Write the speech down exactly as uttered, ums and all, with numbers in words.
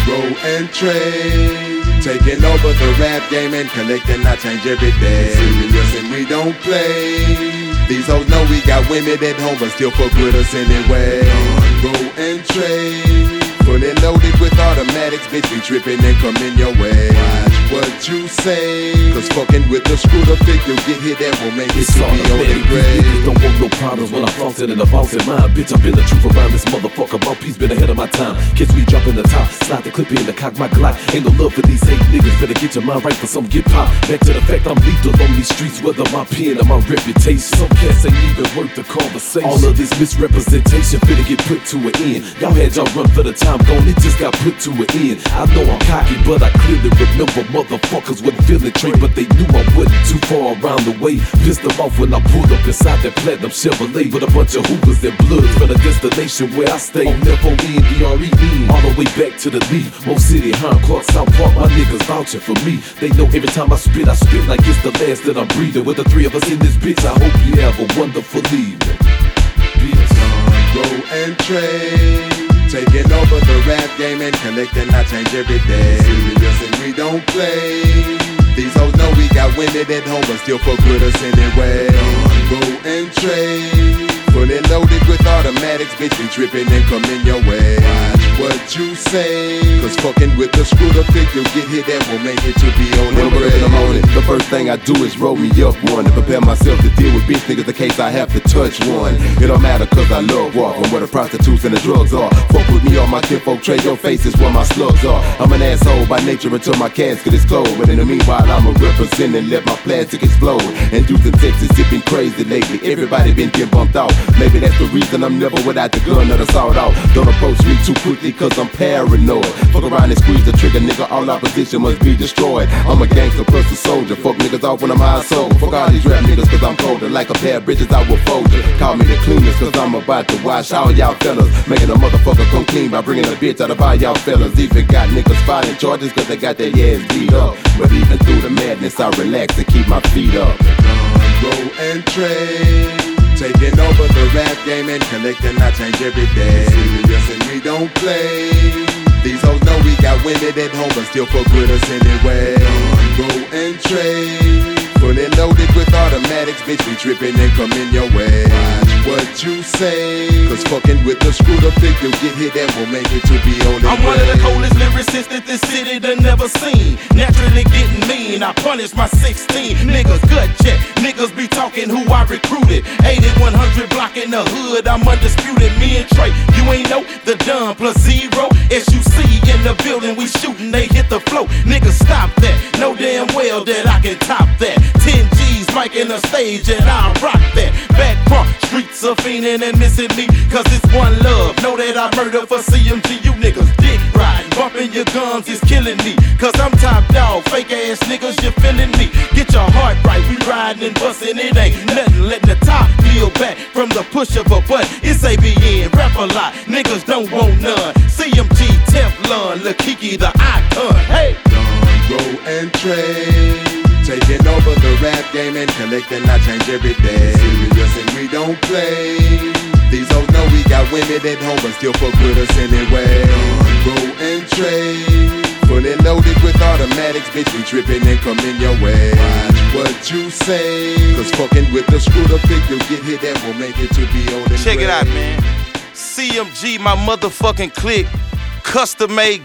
Roll and trade, taking over the rap game and collecting I change every day. Serious and we don't play. These hoes know we got women at home but still fuck with us anyway. Roll and trade, fully loaded with automatics, bitch, we trippin' and come in your way. Watch what you say, cause fucking with the screwed up pick, you'll get hit, that will make it to be on the grave. Don't want no problems when I'm flossing in the boss in mind. Bitch, I've been the truth around this motherfucker. Mouthpiece been ahead of my time. Catch me dropping the top, slide the clip in the cock, my Glock. Ain't no love for these hate niggas, better get your mind right for some get pop. Back to the fact I'm lethal on these streets, whether my pen or my reputation. Some cats ain't even worth the conversation. All of this misrepresentation finna get put to an end. Y'all had y'all run for the time gone, it just got put to an end. I know I'm cocky, but I clearly remember motherfuckers wasn't feeling trade, but they knew I wasn't too far around the way. Pissed them off when I pulled up inside that platinum Chevrolet with a bunch of hookers and bloods from the destination where I stay. On F O N D R E E, all the way back to the leaf. Mo City, Hiram Clark, South Park, my niggas vouching for me. They know every time I spit, I spit like it's the last that I'm breathing. With the three of us in this bitch, I hope you have a wonderful evening. Roll and trade, taking over the rap game and collecting I change every day. Serious and we don't play. These hoes know we got women at home but still fuck with us anyway. Roll and trade, fully loaded with automatics, bitch, we trippin' and come in your way. Watch what you say, cause fucking with the screwed up pick, you'll get hit, that will make it to be on the grave. In the morning, the first thing I do is roll me up one and prepare myself to deal with bitch niggas in case I have to touch one. It don't matter cause I love walk from where the prostitutes and the drugs are. Fuck with me on my kinfolk trade, your face is where my slugs are. I'm an asshole by nature until my casket is closed, but in the meanwhile I'ma represent and let my plastic explode. And Houston, Texas, it been crazy lately. Everybody been getting bumped out. Maybe that's the reason I'm never without the gun or the sawed out. Don't approach me too quickly cause I'm paranoid. Fuck around and squeeze the trigger, nigga, all opposition must be destroyed. I'm a gangster plus a soldier. Fuck niggas off when I'm high sober. Fuck all these rap niggas cause I'm colder. Like a pair of bridges I will fold you. Call me the cleanest cause I'm about to wash all y'all fellas. Making a motherfucker come clean by bringing a bitch out of all y'all fellas. Even got niggas filing charges cause they got their ass beat up. But even through the madness I relax and keep my feet up. Roll and trade, taking over the rap game and collecting I change every day. Serious and we don't play. These hoes know we got women at home but still fuck with us anyway. Roll and trade, fully loaded with automatics, bitch, we trippin' and come in your way. Watch what you say, cause fucking with the screwed up pick, you'll get hit, that will make it to be on the I'm way. one of the coldest lyricists that this city done never seen. Naturally getting mean, I punish my sixteen. Niggas gut check, niggas be talking who I recruited. eighty-one hundred block in the hood, I'm undisputed. Me and Trey, you ain't know the done plus zero. S U C in the building, we shootin', they hit the flow. Niggas stop that, know damn well that I can top that. ten G's, mic in the stage and I'll rock that. Back front, streets are fiendin' and missing me, cause it's one love. Know that I murder for C M G, you niggas dick riding. Bumping your gums is killing me, cause I'm top dog. Fake ass niggas, you feeling me. Get your heart right, we riding and bustin', it ain't nothing. Letting the top peel back from the push of a button. It's A B N, rap a lot, niggas don't want none. C M G, Teflon, Lil Kiki, the icon. Hey! Roll and trade, taking over the rap game and collecting I change every day. Serious and we don't play. These hoes know we got women at home but still fuck with us anyway. Roll and trade, fully loaded with automatics, bitch, we trippin' and come in your way. Watch what you say, cause fucking with the screwed up pick, you'll get hit, that will make it to be on the Check way. it out, man. C M G, my motherfucking clique, custom made